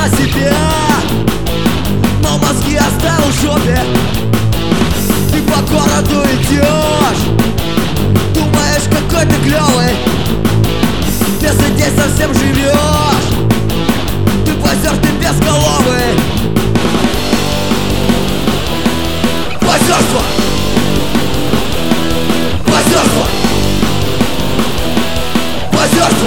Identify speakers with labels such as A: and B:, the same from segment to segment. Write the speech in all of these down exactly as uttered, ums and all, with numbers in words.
A: о себе, но мозги оставил в жопе. Ты по городу идешь, думаешь, какой ты клёвый, без идей совсем живешь. Ты позер, ты безголовый. Позерство! Позерство! Позерство!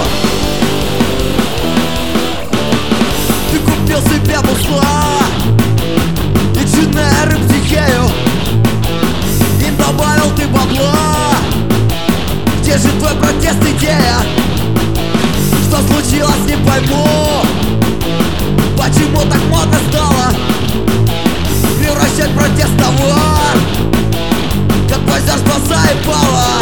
A: Ты купил себе бусла и джинная рыбтихею, им добавил ты бабла. Где же твой протест, идея? Что случилось, не пойму. Почему так модно стало превращать протест в товар, как позер спасает пала?